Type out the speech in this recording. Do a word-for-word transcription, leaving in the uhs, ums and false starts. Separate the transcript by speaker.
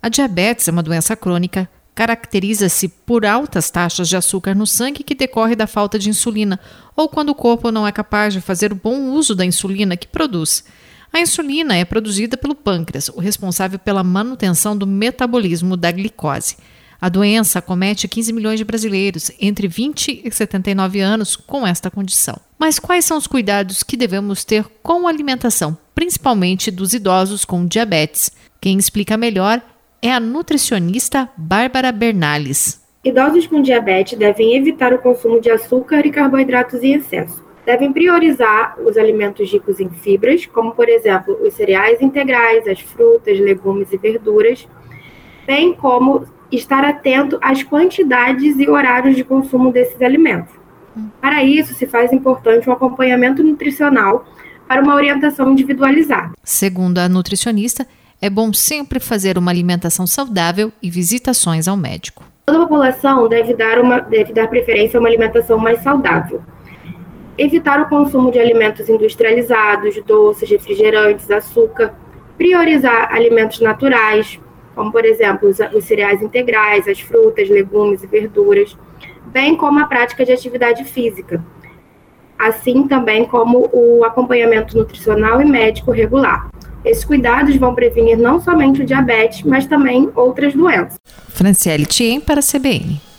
Speaker 1: A diabetes é uma doença crônica, caracteriza-se por altas taxas de açúcar no sangue que decorre da falta de insulina ou quando o corpo não é capaz de fazer o bom uso da insulina que produz. A insulina é produzida pelo pâncreas, o responsável pela manutenção do metabolismo da glicose. A doença acomete quinze milhões de brasileiros entre vinte e setenta e nove anos com esta condição. Mas quais são os cuidados que devemos ter com a alimentação, principalmente dos idosos com diabetes? Quem explica melhor é a nutricionista Bárbara Bernales.
Speaker 2: Idosos com diabetes devem evitar o consumo de açúcar e carboidratos em excesso. Devem priorizar os alimentos ricos em fibras, como, por exemplo, os cereais integrais, as frutas, legumes e verduras, bem como estar atento às quantidades e horários de consumo desses alimentos. Para isso, se faz importante um acompanhamento nutricional para uma orientação individualizada.
Speaker 1: Segundo a nutricionista, é bom sempre fazer uma alimentação saudável e visitações ao médico.
Speaker 2: Toda a população deve dar, uma, deve dar preferência a uma alimentação mais saudável. Evitar o consumo de alimentos industrializados, doces, refrigerantes, açúcar. Priorizar alimentos naturais, como, por exemplo, os, os cereais integrais, as frutas, legumes e verduras, bem como a prática de atividade física, assim também como o acompanhamento nutricional e médico regular. Esses cuidados vão prevenir não somente o diabetes, mas também outras doenças.
Speaker 1: Franciele Thiem para a C B N.